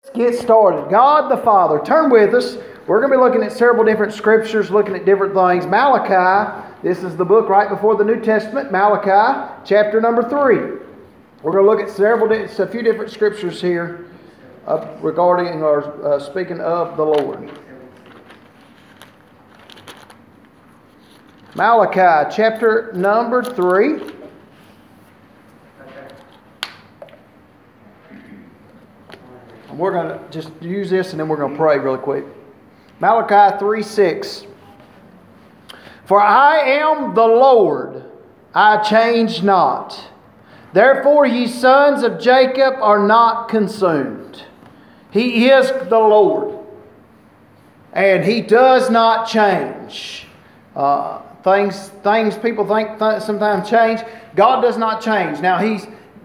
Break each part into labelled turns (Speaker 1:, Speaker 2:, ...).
Speaker 1: Get started. God the Father. Turn with us. We're going to be looking at several different scriptures, looking at different things. Malachi, this is the book right before the New Testament. Malachi, chapter number 3. We're going to look at a few different scriptures here regarding or speaking of the Lord. Malachi, chapter number 3. We're going to just use this and then we're going to pray really quick. Malachi 3:6. For I am the Lord, I change not. Therefore ye sons of Jacob are not consumed. He is the Lord, and He does not change. Things people think sometimes change. God does not change. Now He's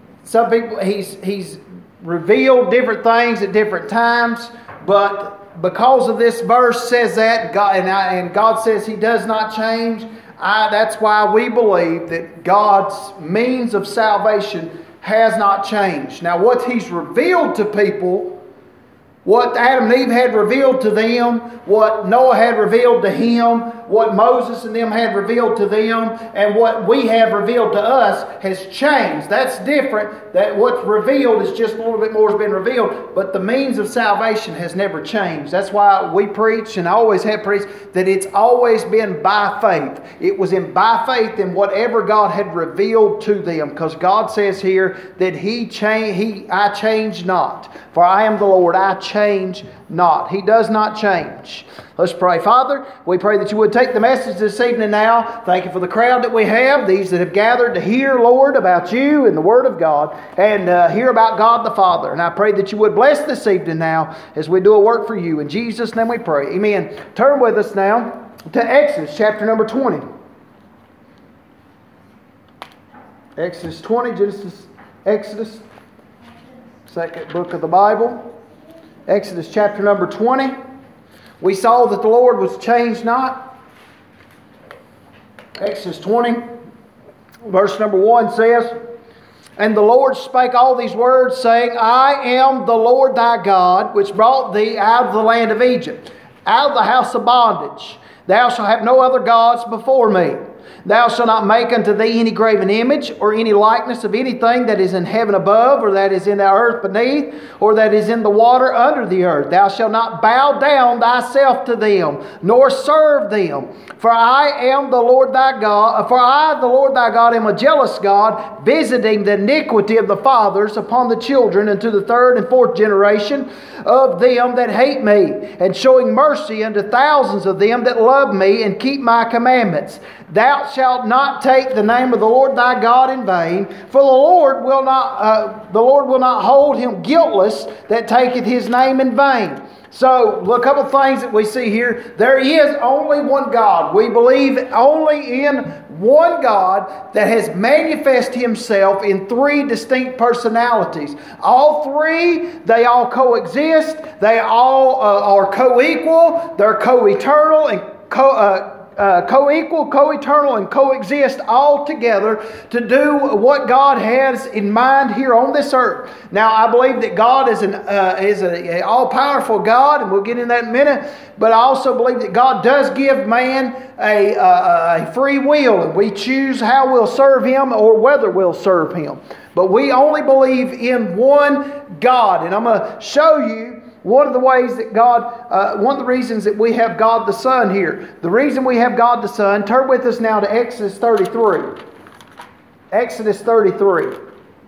Speaker 1: revealed different things at different times, but because of this verse says that, and God says He does not change, that's why we believe that God's means of salvation has not changed. Now what He's revealed to people, what Adam and Eve had revealed to them, what Noah had revealed to him, what Moses and them had revealed to them, and what we have revealed to us has changed. That's different. That what's revealed is just a little bit more has been revealed, but the means of salvation has never changed. That's why we preach, and I always have preached, that it's always been by faith. It was by faith in whatever God had revealed to them, because God says here that I change not. For I am the Lord, I change not. He does not change. Let's pray. Father, we pray that You would take the message this evening now. Thank You for the crowd that we have, these that have gathered to hear, Lord, about You and the Word of God, and hear about God the Father. And I pray that You would bless this evening now as we do a work for You. In Jesus' name we pray. Amen. Turn with us now to Exodus chapter number 20. Exodus 20, Exodus, second book of the Bible. Exodus chapter number 20. We saw that the Lord was changed not. Exodus 20, verse number 1 says, And the Lord spake all these words, saying, I am the Lord thy God, which brought thee out of the land of Egypt, out of the house of bondage. Thou shalt have no other gods before me. Thou shalt not make unto thee any graven image, or any likeness of anything that is in heaven above, or that is in the earth beneath, or that is in the water under the earth. Thou shalt not bow down thyself to them, nor serve them. For I am the Lord thy God. For I, the Lord thy God, am a jealous God, visiting the iniquity of the fathers upon the children unto the third and fourth generation of them that hate me, and showing mercy unto thousands of them that love me and keep my commandments. Thou shalt not take the name of the Lord thy God in vain, for the Lord will not hold him guiltless that taketh His name in vain. So, a couple of things that we see here. There is only one God. We believe only in one God that has manifested Himself in three distinct personalities. All three, they all coexist. They all are co-equal. They're co-eternal and co-equal, co-eternal, and coexist all together to do what God has in mind here on this earth. Now, I believe that God is an all-powerful God, and we'll get into that in a minute. But I also believe that God does give man a free will, and we choose how we'll serve Him or whether we'll serve Him. But we only believe in one God, and I'm going to show you one of the ways that one of the reasons that we have God the Son here. The reason we have God the Son, turn with us now to Exodus 33. Exodus 33.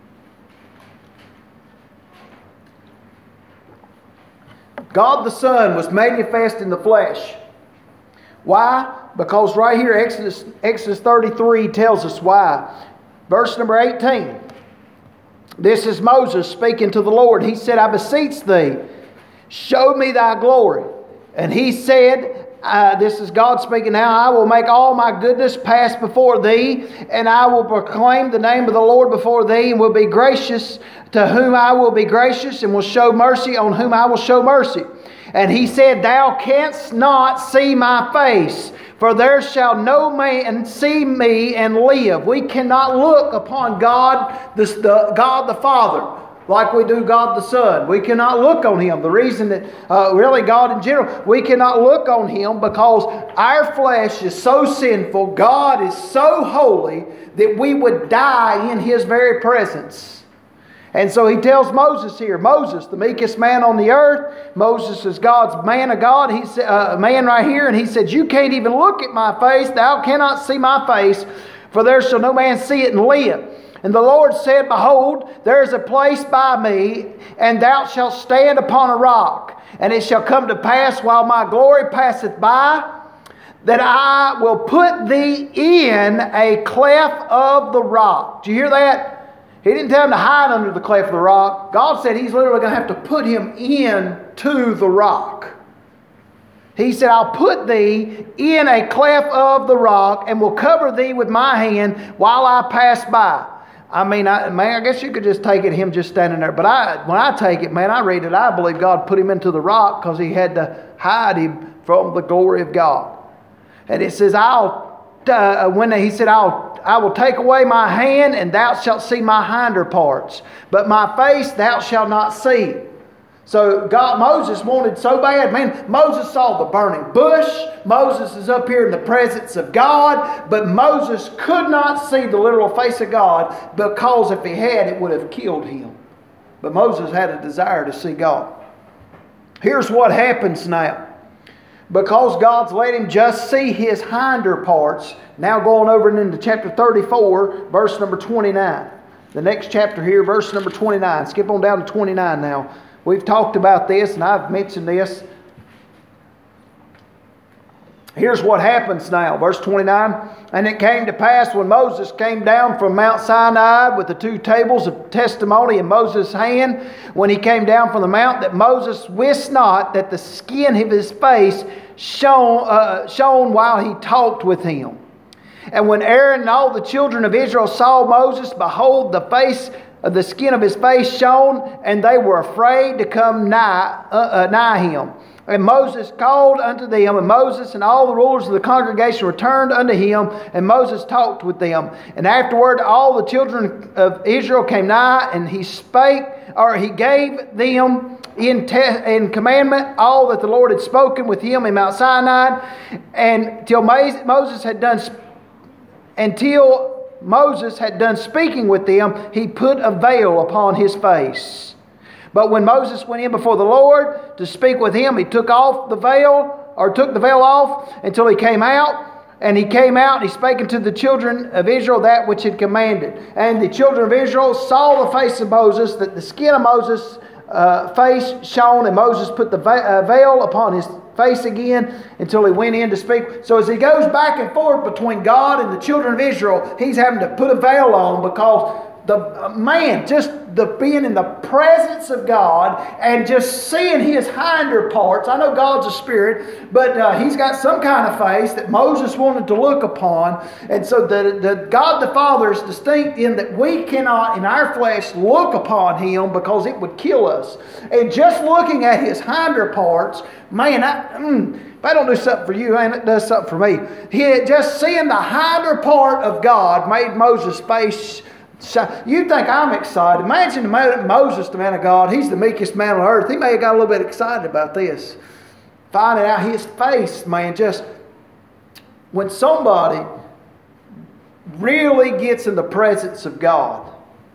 Speaker 1: God the Son was manifest in the flesh. Why? Because right here, Exodus 33 tells us why. Verse number 18. This is Moses speaking to the Lord. He said, I beseech thee, show me thy glory. And he said, this is God speaking now, I will make all my goodness pass before thee, and I will proclaim the name of the Lord before thee, and will be gracious to whom I will be gracious, and will show mercy on whom I will show mercy. And he said, thou canst not see my face, for there shall no man see me and live. We cannot look upon God, God the Father. like we do God the Son. We cannot look on Him. The reason that, really God in general, we cannot look on Him because our flesh is so sinful, God is so holy, that we would die in His very presence. And so He tells Moses here, Moses, the meekest man on the earth, Moses is God's man of God, he's a man right here, and he said, you can't even look at my face, thou cannot see my face, for there shall no man see it and live. And the Lord said, behold, there is a place by me, and thou shalt stand upon a rock. And it shall come to pass, while my glory passeth by, that I will put thee in a cleft of the rock. Do you hear that? He didn't tell him to hide under the cleft of the rock. God said He's literally going to have to put him into the rock. He said, I'll put thee in a cleft of the rock and will cover thee with my hand while I pass by. I mean, I guess you could just take it, him just standing there. But when I take it, man, I read it, I believe God put him into the rock because He had to hide him from the glory of God. And it says, He said, I will take away my hand, and thou shalt see my hinder parts, but my face thou shalt not see. So Moses wanted so bad. Man, Moses saw the burning bush. Moses is up here in the presence of God, but Moses could not see the literal face of God, because if he had, it would have killed him. But Moses had a desire to see God. Here's what happens now. Because God's let him just see his hinder parts. Now going over into chapter 34, verse number 29. The next chapter here, verse number 29. Skip on down to 29 now. We've talked about this, and I've mentioned this. Here's what happens now. Verse 29. And it came to pass when Moses came down from Mount Sinai with the 2 tables of testimony in Moses' hand, when he came down from the mount, that Moses wist not that the skin of his face shone while he talked with him. And when Aaron and all the children of Israel saw Moses, behold, the skin of his face shone, and they were afraid to come nigh him. And Moses called unto them, and Moses and all the rulers of the congregation returned unto him, and Moses talked with them. And afterward all the children of Israel came nigh, and he gave them in commandment all that the Lord had spoken with him in Mount Sinai, until Moses had done speaking with them, he put a veil upon his face. But when Moses went in before the Lord to speak with him, he took the veil off until he came out. And he came out and he spake unto the children of Israel that which had commanded. And the children of Israel saw the face of Moses, that the skin of Moses' face shone, and Moses put the veil upon his face again until he went in to speak. So as he goes back and forth between God and the children of Israel, he's having to put a veil on, because being in the presence of God and just seeing his hinder parts. I know God's a spirit, but he's got some kind of face that Moses wanted to look upon. And so the God the Father is distinct in that we cannot in our flesh look upon him, because it would kill us. And just looking at his hinder parts, man, if I don't do something for you, it does something for me. Just seeing the hinder part of God made Moses' face. You think I'm excited? Imagine Moses, the man of God. He's the meekest man on earth. He may have got a little bit excited about this. Finding out his face, man, just when somebody really gets in the presence of God.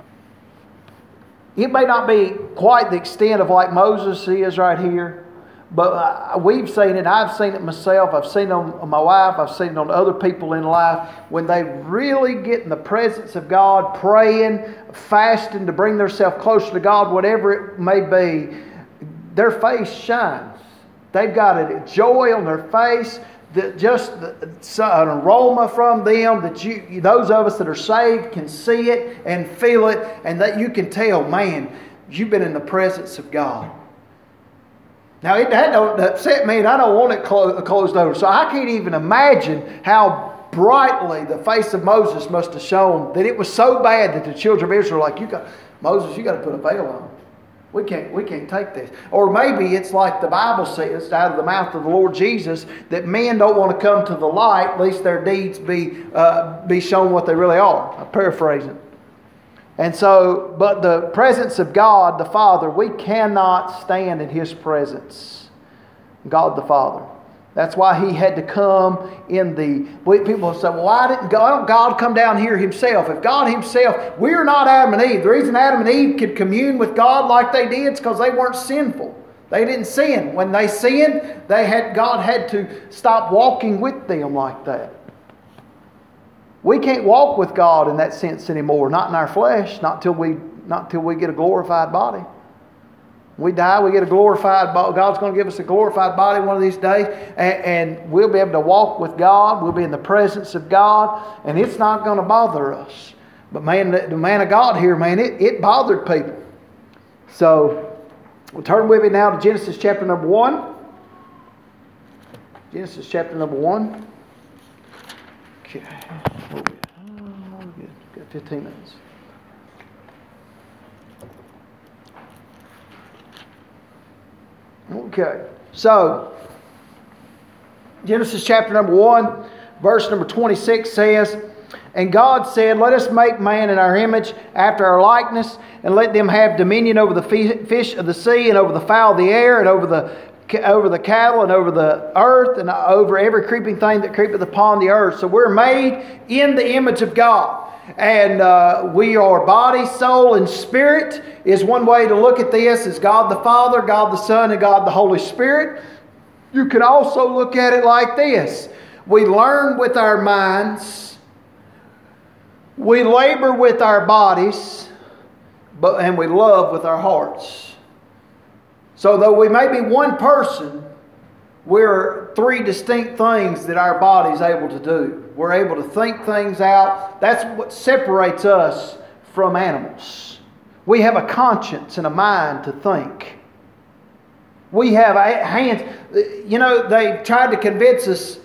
Speaker 1: It may not be quite the extent of like Moses is right here. But we've seen it. I've seen it myself. I've seen it on my wife. I've seen it on other people in life. When they really get in the presence of God, praying, fasting to bring themselves closer to God, whatever it may be, their face shines. They've got a joy on their face, an aroma from them that those of us that are saved can see it and feel it, and that you can tell, man, you've been in the presence of God. Now, that don't upset me, and I don't want it closed over. So I can't even imagine how brightly the face of Moses must have shone, that it was so bad that the children of Israel were like, Moses, you got to put a veil on. We can't take this. Or maybe it's like the Bible says out of the mouth of the Lord Jesus, that men don't want to come to the light, lest their deeds be shown what they really are. I'm paraphrasing. And so, but the presence of God the Father, we cannot stand in His presence. God the Father. That's why He had to come in the... People say, well, why didn't God come down here Himself? If God Himself... We're not Adam and Eve. The reason Adam and Eve could commune with God like they did is because they weren't sinful. They didn't sin. When they sinned, God had to stop walking with them like that. We can't walk with God in that sense anymore. Not in our flesh. Not till we get a glorified body. We die, we get a glorified body. God's going to give us a glorified body one of these days. And we'll be able to walk with God. We'll be in the presence of God. And it's not going to bother us. But man, the man of God here, man, it bothered people. So, we'll turn with me now to Genesis chapter number 1. Genesis chapter number 1. Okay. Good. Got 15 minutes. Okay, so Genesis chapter number 1, verse number 26 says, "And God said, Let us make man in our image, after our likeness, and let them have dominion over the fish of the sea, and over the fowl of the air, and over the cattle, and over the earth, and over every creeping thing that creepeth upon the earth." So we're made in the image of God. And we are body, soul, and spirit is one way to look at this, is God the Father, God the Son, and God the Holy Spirit. You can also look at it like this. We learn with our minds. We labor with our bodies. And we love with our hearts. So though we may be one person, we're three distinct things that our body's able to do. We're able to think things out. That's what separates us from animals. We have a conscience and a mind to think. We have hands. You know, they've tried to convince us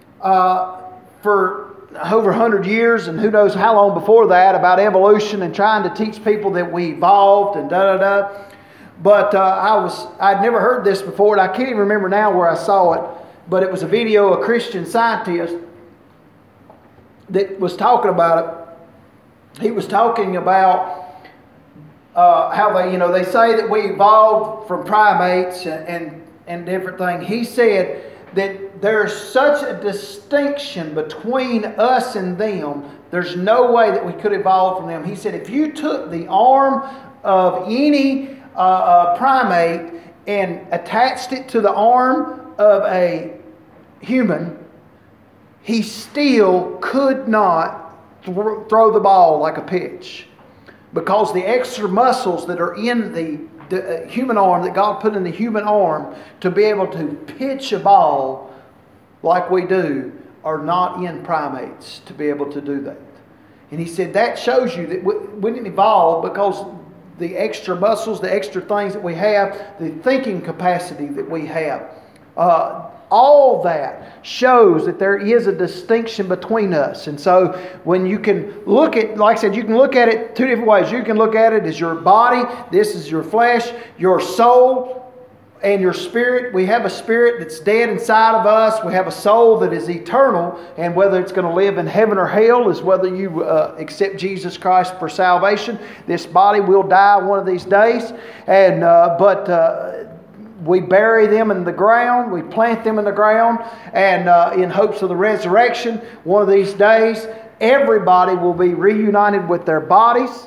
Speaker 1: for over 100 years and who knows how long before that about evolution and trying to teach people that we evolved and da-da-da. But I'd never heard this before, and I can't even remember now where I saw it. But it was a video of a Christian scientist that was talking about it. He was talking about how they say that we evolved from primates and different things. He said that there's such a distinction between us and them. There's no way that we could evolve from them. He said if you took the arm of any primate and attached it to the arm of a human, he still could not throw the ball like a pitch, because the extra muscles that are in the human arm, that God put in the human arm to be able to pitch a ball like we do, are not in primates to be able to do that. And he said that shows you that we didn't evolve because the extra muscles, the extra things that we have, the thinking capacity that we have, all that shows that there is a distinction between us. And so when you can look at, like I said, you can look at it two different ways. You can look at it as your body, this is your flesh, your soul, and your spirit. We have a spirit that's dead inside of us. We have a soul that is eternal. And whether it's going to live in heaven or hell is whether you accept Jesus Christ for salvation. This body will die one of these days. And but we bury them in the ground. We plant them in the ground. And in hopes of the resurrection, one of these days, everybody will be reunited with their bodies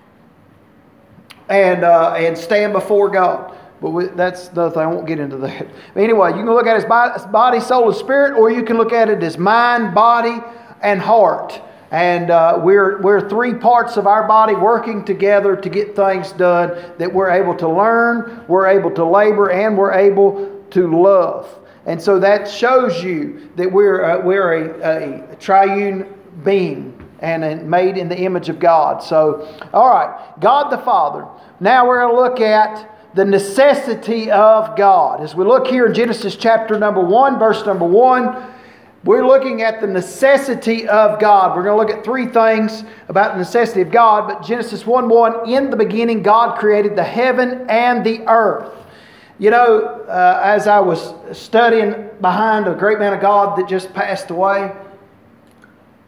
Speaker 1: and stand before God. But that's the other thing. I won't get into that. But anyway, you can look at it as body, soul, and spirit, or you can look at it as mind, body, and heart. And we're three parts of our body working together to get things done, that we're able to learn, we're able to labor, and we're able to love. And so that shows you that we're a triune being and made in the image of God. So, all right, God the Father. Now we're going to look at the necessity of God. As we look here in Genesis chapter number 1, verse number 1, we're looking at the necessity of God. We're going to look at three things about the necessity of God. But Genesis 1:1, in the beginning God created the heaven and the earth. You know, as I was studying behind a great man of God that just passed away,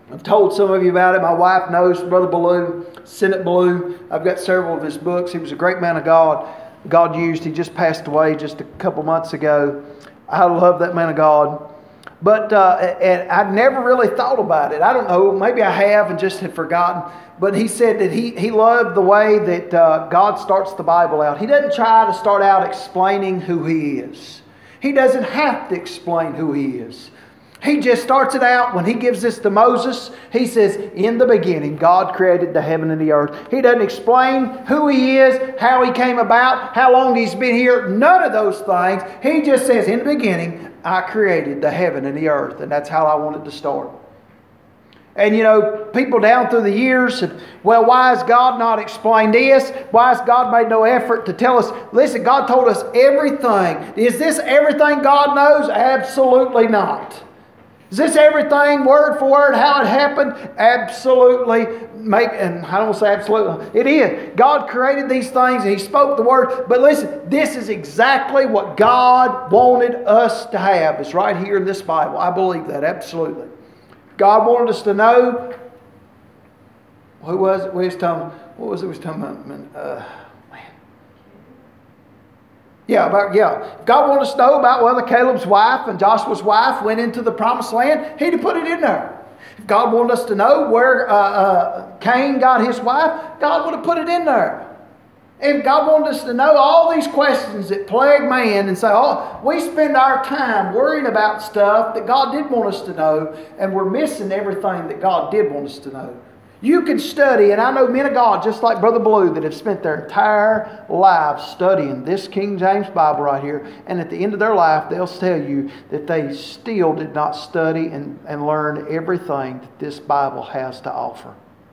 Speaker 1: I've told some of you about it. My wife knows Brother Ballou, Senate Ballou. I've got several of his books. He was a great man of God. God used. He just passed away just a couple months ago. I love that man of God. But and I'd never really thought about it. I don't know. Maybe I have and just had forgotten. But he said that he loved the way that God starts the Bible out. He doesn't try to start out explaining who He is. He doesn't have to explain who He is. He just starts it out when He gives this to Moses. He says, in the beginning, God created the heaven and the earth. He doesn't explain who He is, how He came about, how long He's been here. None of those things. He just says, in the beginning, I created the heaven and the earth. And that's how I wanted to start. And you know, people down through the years have, well, why has God not explained this? Why has God made no effort to tell us? Listen, God told us everything. Is this everything God knows? Absolutely not. Is this everything, word for word, how it happened? Absolutely. And I don't say absolutely. It is. God created these things and He spoke the word. But listen, this is exactly what God wanted us to have. It's right here in this Bible. I believe that, absolutely. God wanted us to know. Who was it? What was it we was talking about? God wanted us to know about whether Caleb's wife and Joshua's wife went into the promised land. He'd have put it in there. If God wanted us to know where Cain got his wife, God would have put it in there. If God wanted us to know all these questions that plague man and say, oh, we spend our time worrying about stuff that God did want us to know, and we're missing everything that God did want us to know. You can study, and I know men of God, just like Brother Ballou, that have spent their entire lives studying this King James Bible right here. And at the end of their life, they'll tell you that they still did not study and learn everything that this Bible has to offer.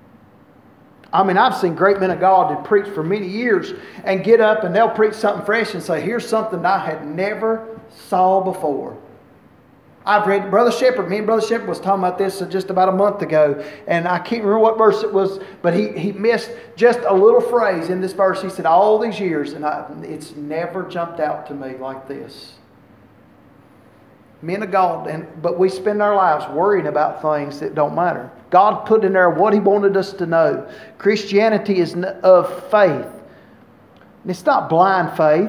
Speaker 1: I mean, I've seen great men of God that preach for many years and get up and they'll preach something fresh and say, here's something I had never saw before. I've read Brother Shepherd. Me and Brother Shepherd was talking about this just about a month ago. And I can't remember what verse it was, but he missed just a little phrase in this verse. He said, all these years, and it's never jumped out to me like this. Men of God, but we spend our lives worrying about things that don't matter. God put in there what He wanted us to know. Christianity is of faith. And it's not blind faith.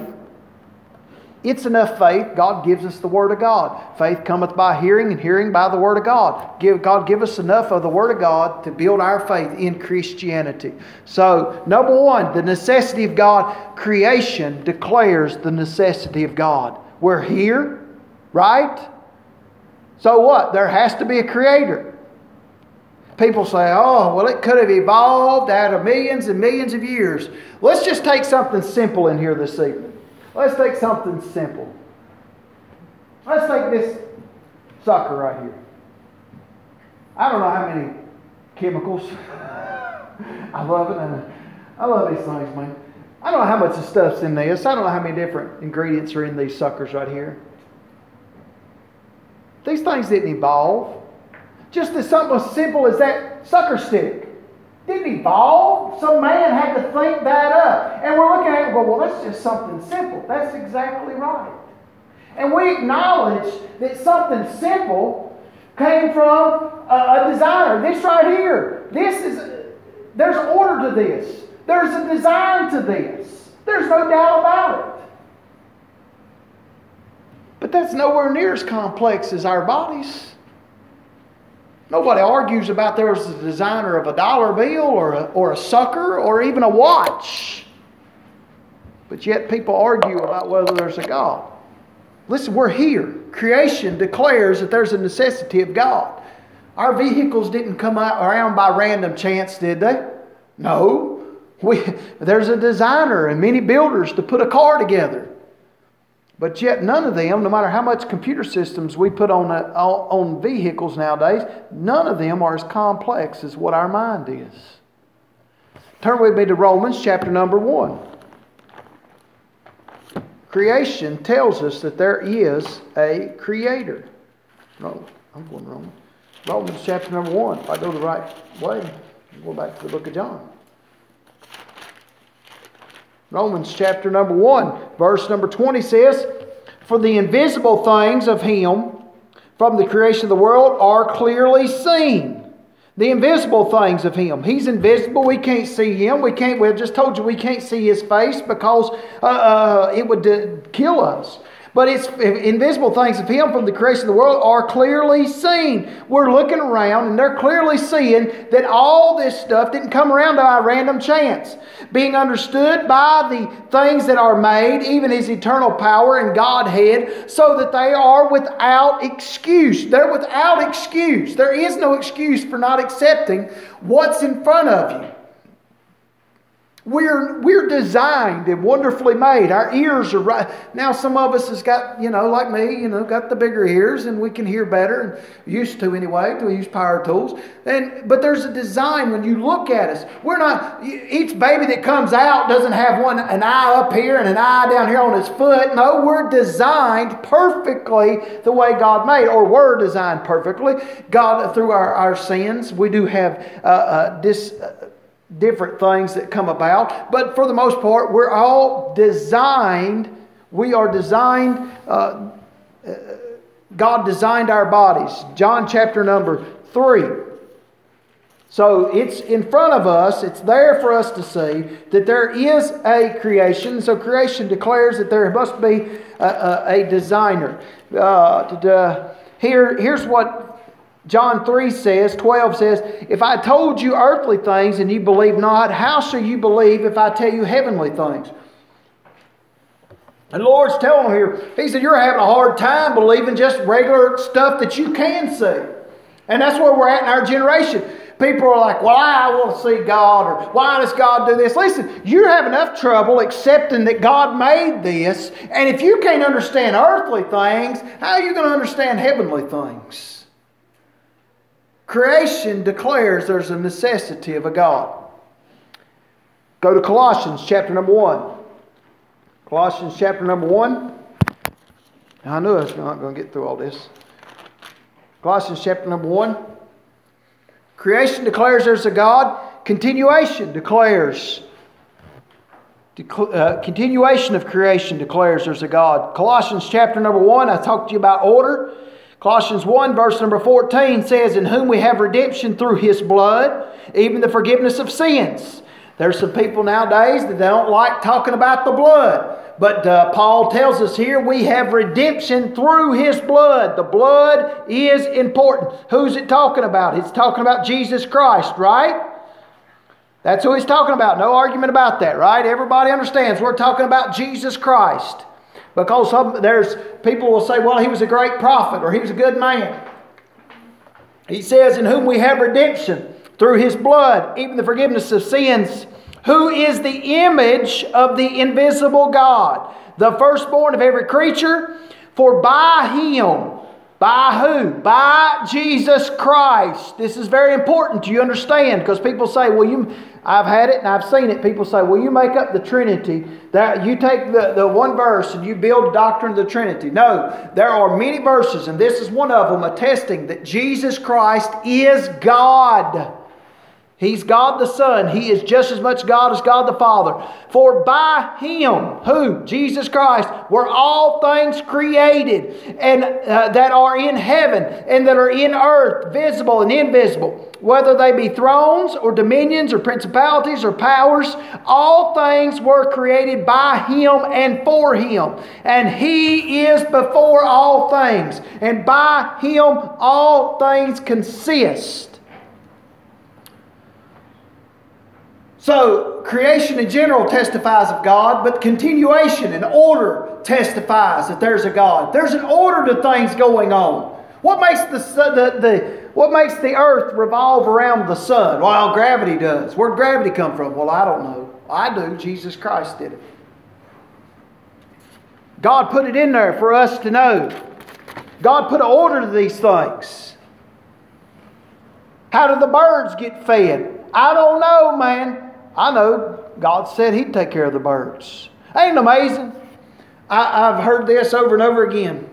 Speaker 1: It's enough faith. God gives us the Word of God. Faith cometh by hearing, and hearing by the Word of God. God give us enough of the Word of God to build our faith in Christianity. So, number one, the necessity of God. Creation declares the necessity of God. We're here, right? So what? There has to be a Creator. People say, oh, well, it could have evolved out of millions and millions of years. Let's just take something simple in here this evening. Let's take something simple. Let's take this sucker right here. I don't know how many chemicals. I love it. I love these things, man. I don't know how much of stuff's in this. I don't know how many different ingredients are in these suckers right here. These things didn't evolve. Just as something as simple as that sucker stick. Didn't evolve. Some man had to think that up. And we're looking at it and go, well, that's just something simple. That's exactly right. And we acknowledge that something simple came from a designer. This right here. There's order to this. There's a design to this. There's no doubt about it. But that's nowhere near as complex as our bodies. Nobody argues about there was a designer of a dollar bill or a sucker or even a watch. But yet people argue about whether there's a God. Listen, we're here. Creation declares that there's a necessity of God. Our vehicles didn't come around by random chance, did they? No. There's a designer and many builders to put a car together. But yet none of them, no matter how much computer systems we put on vehicles nowadays, none of them are as complex as what our mind is. Turn with me to Romans chapter number 1. Creation tells us that there is a Creator. No, I'm going wrong. Romans chapter number 1. If I go the right way, I'll go back to the book of John. Romans chapter number 1, verse number 20 says, for the invisible things of Him from the creation of the world are clearly seen, The invisible things of Him. He's invisible. We can't see Him. We just told you we can't see His face because it would kill us. But it's invisible things of Him from the creation of the world are clearly seen. We're looking around and they're clearly seeing that all this stuff didn't come around by random chance. Being understood by the things that are made, even His eternal power and Godhead, so that they are without excuse. They're without excuse. There is no excuse for not accepting what's in front of you. We're designed and wonderfully made. Our ears are right. Now some of us has got, like me, got the bigger ears and we can hear better. And used to anyway, we use power tools. But there's a design when you look at us. We're not, each baby that comes out doesn't have an eye up here and an eye down here on his foot. No, we're designed perfectly the way God made, or we're designed perfectly. God, through our sins, we do have different things that come about, but for the most part, we're all designed. We are designed. God designed our bodies. John chapter number 3. So it's in front of us. It's there for us to see that there is a creation. So creation declares that there must be a designer. Here's what John 3 says, 12 says, if I told you earthly things and you believe not, how shall you believe if I tell you heavenly things? And the Lord's telling them here, He said, you're having a hard time believing just regular stuff that you can see. And that's where we're at in our generation. People are like, well, I want to see God, or why does God do this? Listen, you have enough trouble accepting that God made this. And if you can't understand earthly things, how are you going to understand heavenly things? Creation declares there's a necessity of a God. Go to Colossians chapter number 1. Colossians chapter number 1. I knew I was not going to get through all this. Colossians chapter number 1. Creation declares there's a God. Continuation declares. Continuation of creation declares there's a God. Colossians chapter number 1. I talked to you about order. Colossians 1 verse number 14 says, in whom we have redemption through His blood, even the forgiveness of sins. There's some people nowadays that they don't like talking about the blood. But Paul tells us here we have redemption through His blood. The blood is important. Who's it talking about? It's talking about Jesus Christ, right? That's who he's talking about. No argument about that, right? Everybody understands we're talking about Jesus Christ. Because there's people will say, well, he was a great prophet or he was a good man. He says, in whom we have redemption through His blood, even the forgiveness of sins, who is the image of the invisible God, the firstborn of every creature. For by Him, by who? By Jesus Christ. This is very important to you understand, because people say, well, I've had it and I've seen it. People say, well, you make up the Trinity. That you take the one verse and you build the doctrine of the Trinity. No, there are many verses, and this is one of them, attesting that Jesus Christ is God. He's God the Son. He is just as much God as God the Father. For by Him, who? Jesus Christ, were all things created, and that are in heaven and that are in earth, visible and invisible, whether they be thrones or dominions or principalities or powers. All things were created by Him and for Him. And He is before all things. And by Him all things consist. So, creation in general testifies of God, but continuation and order testifies that there's a God. There's an order to things going on. What makes the earth revolve around the sun? Well, gravity does. Where'd gravity come from? Well, I don't know. I do. Jesus Christ did it. God put it in there for us to know. God put an order to these things. How do the birds get fed? I don't know, man. I know God said He'd take care of the birds. Ain't it amazing? I've heard this over and over again.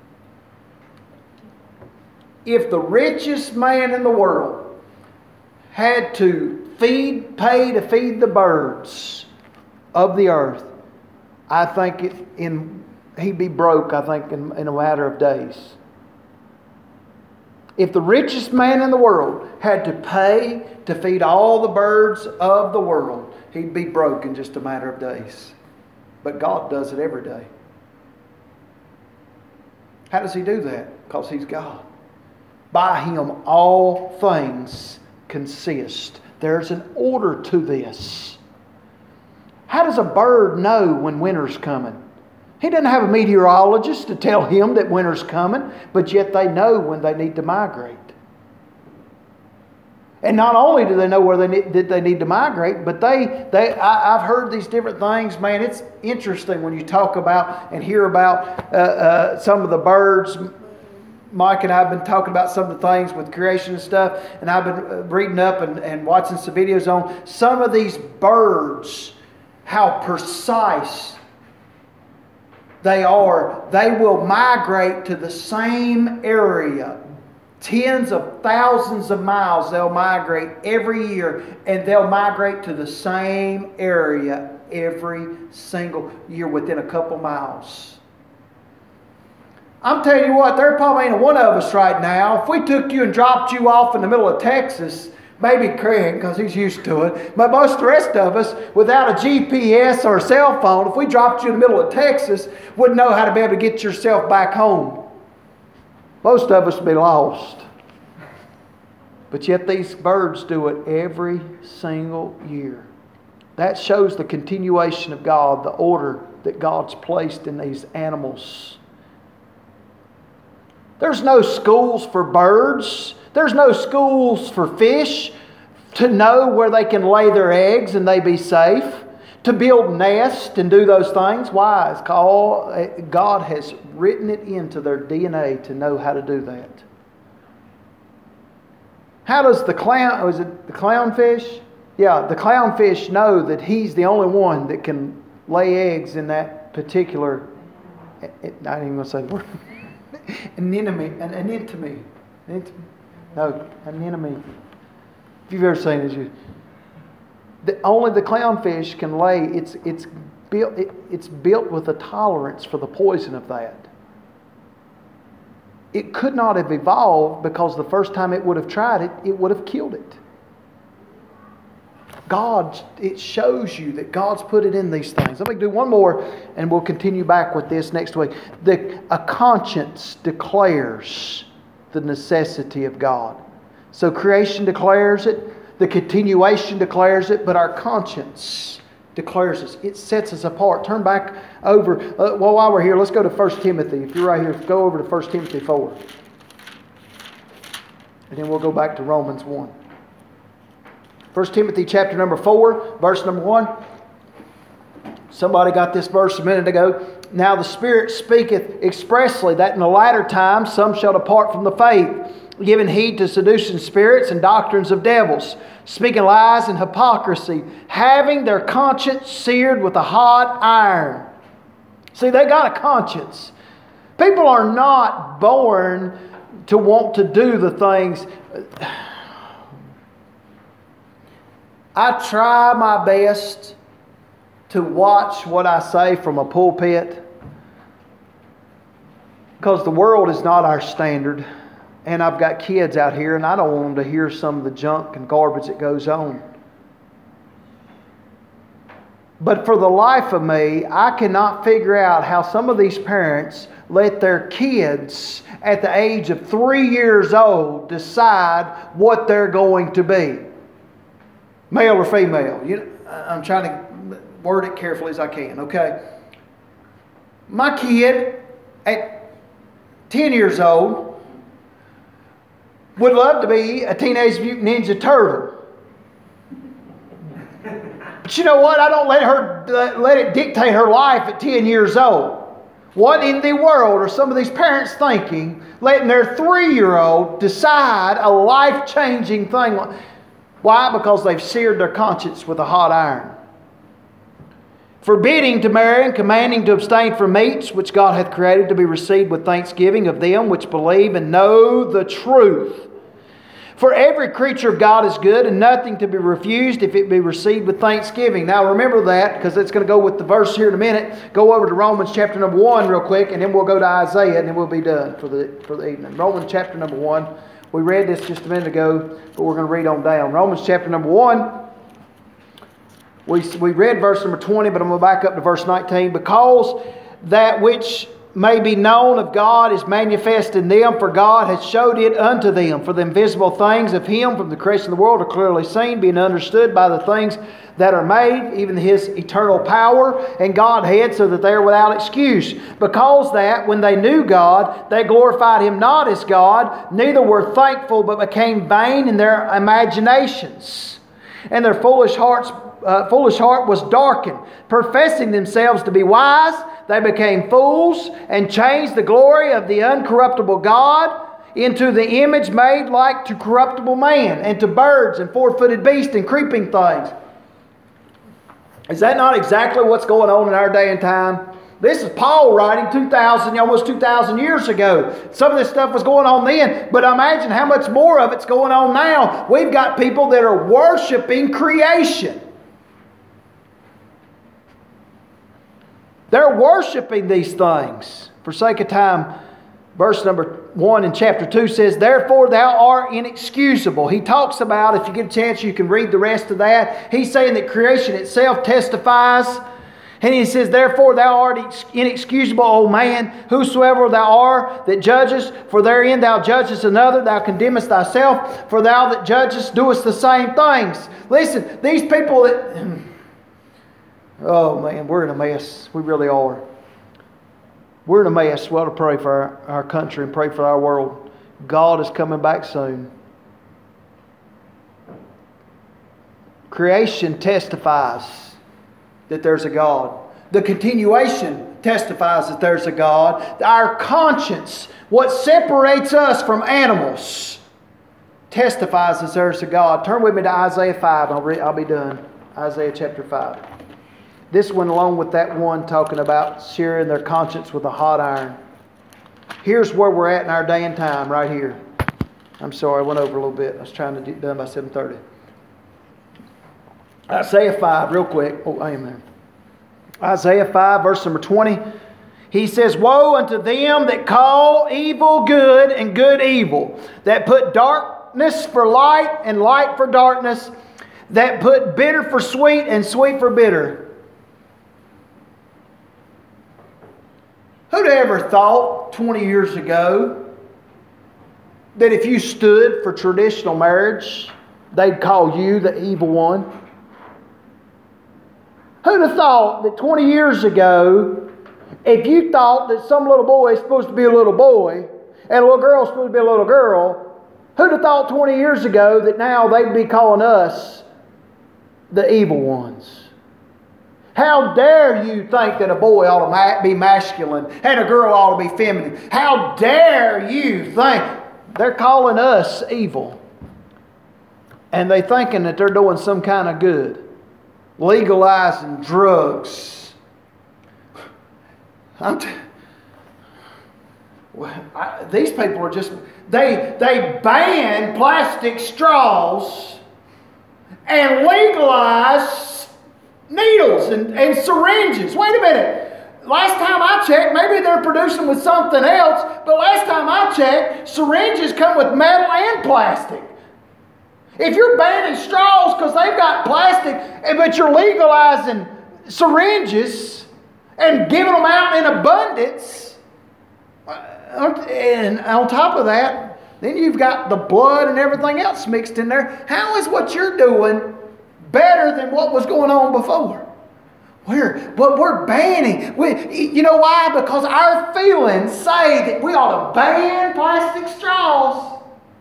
Speaker 1: If the richest man in the world had to pay to feed the birds of the earth, I think he'd be broke, I think, in a matter of days. If the richest man in the world had to pay to feed all the birds of the world, he'd be broke in just a matter of days. But God does it every day. How does He do that? Because He's God. By Him all things consist. There's an order to this. How does a bird know when winter's coming? He doesn't have a meteorologist to tell him that winter's coming, but yet they know when they need to migrate. And not only do they know where they need to migrate, but I've heard these different things. Man, it's interesting when you talk about and hear about some of the birds. Mike and I have been talking about some of the things with creation and stuff, and I've been reading up and watching some videos on some of these birds, how precise they are. They will migrate to the same area. Tens of thousands of miles they'll migrate every year, and they'll migrate to the same area every single year within a couple miles. I'm telling you what, there probably ain't one of us right now. If we took you and dropped you off in the middle of Texas, maybe Craig, because he's used to it, but most of the rest of us, without a GPS or a cell phone, if we dropped you in the middle of Texas, wouldn't know how to be able to get yourself back home. Most of us would be lost. But yet these birds do it every single year. That shows the continuation of God, the order that God's placed in these animals. There's no schools for birds. There's no schools for fish to know where they can lay their eggs and they be safe. To build nests and do those things. Why? It's called, God has written it into their DNA to know how to do that. How does the clownfish? Yeah, the clownfish know that he's the only one that can lay eggs in that particular, I ain't even going to say the word, anemone. If you've ever seen it, only the clownfish can lay. It's built with a tolerance for the poison of that. It could not have evolved because the first time it would have tried it, it would have killed it. It shows you that God's put it in these things. Let me do one more and we'll continue back with this next week. A conscience declares the necessity of God. So creation declares it. The continuation declares it, but our conscience declares it. It sets us apart. Turn back over. While we're here, let's go to 1 Timothy. If you're right here, go over to 1 Timothy 4. And then we'll go back to Romans 1. 1 Timothy chapter number 4, verse number 1. Somebody got this verse a minute ago. Now the Spirit speaketh expressly that in the latter times some shall depart from the faith, giving heed to seducing spirits and doctrines of devils, speaking lies and hypocrisy, having their conscience seared with a hot iron. See, they got a conscience. People are not born to want to do the things. I try my best to watch what I say from a pulpit, because the world is not our standard. And I've got kids out here, and I don't want them to hear some of the junk and garbage that goes on. But for the life of me, I cannot figure out how some of these parents let their kids at the age of 3 years old decide what they're going to be. Male or female. I'm trying to word it carefully as I can, okay? My kid at 10 years old would love to be a Teenage Mutant Ninja Turtle. But you know what? I don't let it dictate her life at 10 years old. What in the world are some of these parents thinking, letting their 3-year-old decide a life-changing thing? Why? Because they've seared their conscience with a hot iron. Forbidding to marry and commanding to abstain from meats which God hath created to be received with thanksgiving of them which believe and know the truth. For every creature of God is good, and nothing to be refused if it be received with thanksgiving. Now remember that, because it's going to go with the verse here in a minute. Go over to Romans chapter number 1 real quick, and then we'll go to Isaiah, and then we'll be done for the evening. Romans chapter number 1. We read this just a minute ago, but we're going to read on down. Romans chapter number 1. We read verse number 20, but I'm going to back up to verse 19. Because that which may be known of God is manifest in them, for God has showed it unto them. For the invisible things of Him from the creation of the world are clearly seen, being understood by the things that are made, even His eternal power and Godhead, so that they are without excuse. Because that, when they knew God, they glorified Him not as God, neither were thankful, but became vain in their imaginations. And their foolish heart was darkened. Professing themselves to be wise, they became fools and changed the glory of the uncorruptible God into the image made like to corruptible man, and to birds and four-footed beasts and creeping things. Is that not exactly what's going on in our day and time? This is Paul writing almost 2,000 years ago. Some of this stuff was going on then, but imagine how much more of it's going on now. We've got people that are worshiping creation. They're worshiping these things. For sake of time, verse number 1 in chapter 2 says, Therefore thou art inexcusable. He talks about, if you get a chance, you can read the rest of that. He's saying that creation itself testifies. And he says, Therefore thou art inexcusable, O man, whosoever thou art that judgest, for therein thou judgest another, thou condemnest thyself, for thou that judgest doest the same things. Listen, these people that... Oh man, we're in a mess. We really are. We're in a mess. We ought to pray for our country and pray for our world. God is coming back soon. Creation testifies that there's a God. The continuation testifies that there's a God. Our conscience, what separates us from animals, testifies that there's a God. Turn with me to Isaiah 5. I'll be done. Isaiah chapter 5. This one along with that one talking about searing their conscience with a hot iron. Here's where we're at in our day and time right here. I'm sorry, I went over a little bit. I was trying to get done by 7:30. Isaiah 5, real quick. Oh, I am there. Isaiah 5, verse number 20. He says, Woe unto them that call evil good and good evil, that put darkness for light and light for darkness, that put bitter for sweet and sweet for bitter. Who'd ever thought 20 years ago that if you stood for traditional marriage, they'd call you the evil one? Who'd have thought that 20 years ago, if you thought that some little boy is supposed to be a little boy and a little girl is supposed to be a little girl, who'd have thought 20 years ago that now they'd be calling us the evil ones? How dare you think that a boy ought to be masculine and a girl ought to be feminine? How dare you think they're calling us evil? And they thinking that they're doing some kind of good. Legalizing drugs. These people are just... They ban plastic straws and legalize needles and syringes. Wait a minute. Last time I checked, maybe they're producing with something else, but last time I checked, syringes come with metal and plastic. If you're banning straws because they've got plastic, but you're legalizing syringes and giving them out in abundance, and on top of that, then you've got the blood and everything else mixed in there. How is what you're doing better than what was going on before? We're banning. You know why? Because our feelings say that we ought to ban plastic straws.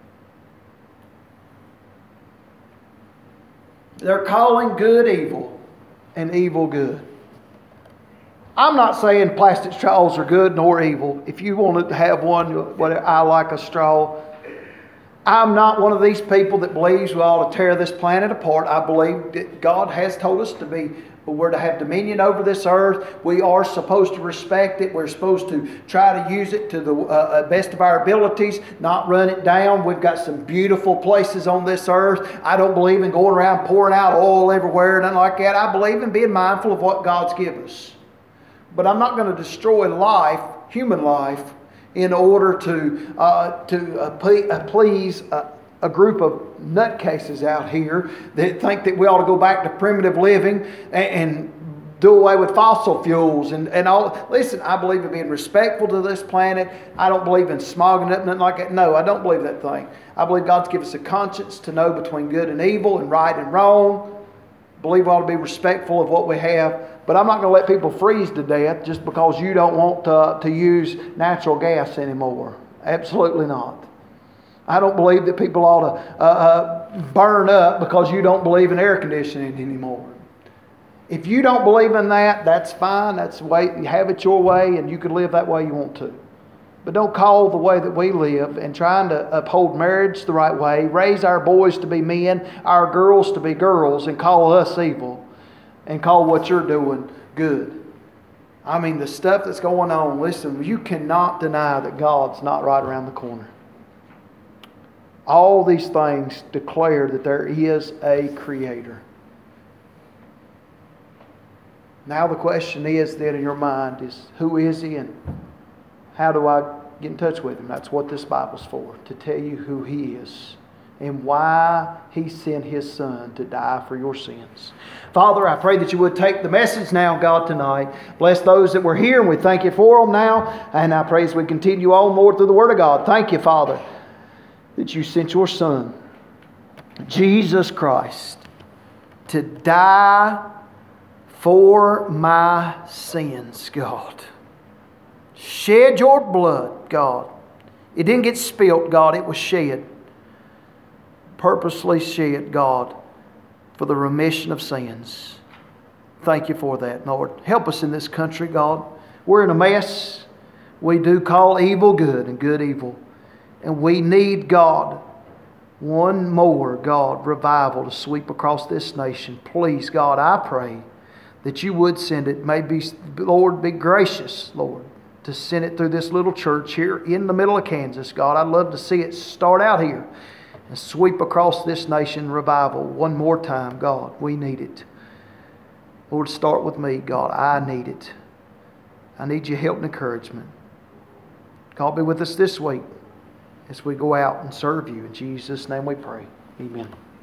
Speaker 1: They're calling good evil and evil good. I'm not saying plastic straws are good nor evil. If you want to have one, I like a straw. I'm not one of these people that believes we ought to tear this planet apart. I believe that God has told us we're to have dominion over this earth. We are supposed to respect it. We're supposed to try to use it to the best of our abilities, not run it down. We've got some beautiful places on this earth. I don't believe in going around pouring out oil everywhere, nothing like that. I believe in being mindful of what God's given us. But I'm not going to destroy life, human life, in order to please a group of nutcases out here that think that we ought to go back to primitive living and do away with fossil fuels and all. Listen, I believe in being respectful to this planet. I don't believe in smogging up, nothing like that. No, I don't believe that thing. I believe God's given us a conscience to know between good and evil and right and wrong. I believe we ought to be respectful of what we have. But I'm not going to let people freeze to death just because you don't want to use natural gas anymore. Absolutely not. I don't believe that people ought to burn up because you don't believe in air conditioning anymore. If you don't believe in that, that's fine. That's the way you have it your way, and you can live that way you want to. But don't call the way that we live and trying to uphold marriage the right way, raise our boys to be men, our girls to be girls, and call us evil and call what you're doing good. I mean, the stuff that's going on, listen, you cannot deny that God's not right around the corner. All these things declare that there is a Creator. Now the question is then in your mind is, who is He and how do I get in touch with Him? That's what this Bible's for, to tell you who He is and why He sent His Son to die for your sins. Father, I pray that you would take the message now, God, tonight. Bless those that were here, and we thank you for them now. And I pray as we continue on more through the Word of God. Thank you, Father, that you sent your Son, Jesus Christ, to die for my sins, God. Shed your blood, God. It didn't get spilt, God. It was shed. Purposely shed, God, for the remission of sins. Thank you for that, Lord. Help us in this country, God. We're in a mess. We do call evil good and good evil. And we need, God, one more, God, revival to sweep across this nation. Please, God, I pray that you would send it. Maybe, Lord, be gracious, Lord, to send it through this little church here in the middle of Kansas. God, I'd love to see it start out here and sweep across this nation revival one more time. God, we need it. Lord, start with me, God. I need it. I need your help and encouragement. God, be with us this week as we go out and serve you. In Jesus' name we pray. Amen.